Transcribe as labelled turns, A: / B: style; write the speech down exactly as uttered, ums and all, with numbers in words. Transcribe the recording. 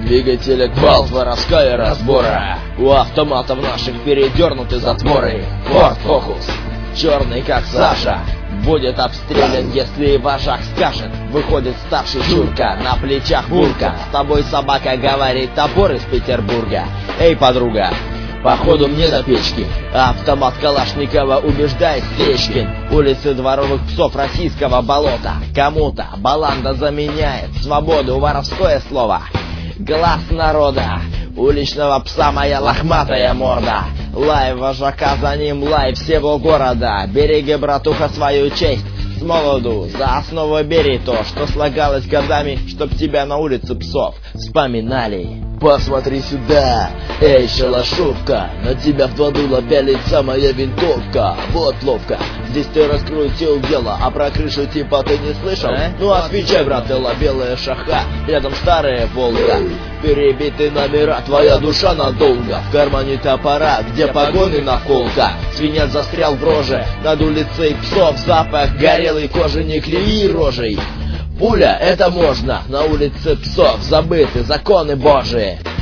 A: Двигатели гвалт, воровская разбора. У автоматов наших передернуты затворы. Форд Фокус, черный как Саша, будет обстрелян, если вожак скажет. Выходит старший Чурка, на плечах бурка. С тобой собака, говорит топор из Петербурга. Эй, подруга, походу мне до печки. Автомат Калашникова убеждает Стечкин. Улицы дворовых псов российского болота. Кому-то баланда заменяет свободу, воровское слово. Глаз народа, уличного пса моя лохматая морда. Лай вожака, за ним лай всего города. Береги, братуха, свою честь с молоду. За основу бери то, что слагалось годами, чтоб тебя на улице псов вспоминали. Посмотри сюда, эй, шалашовка, на тебя в два дула пялится моя винтовка. Вот ловко, здесь ты раскрутил дело, а про крышу типа ты не слышал? А? Ну отвечай, брателла, белая шаха, рядом старая Волга. Перебиты номера, твоя душа надолго. В кармане топора, где погоны наколка. Свинец застрял в роже, над улицей псов запах горелой кожи, не криви рожей. Пуля — это можно, на улице псов забыты законы божии.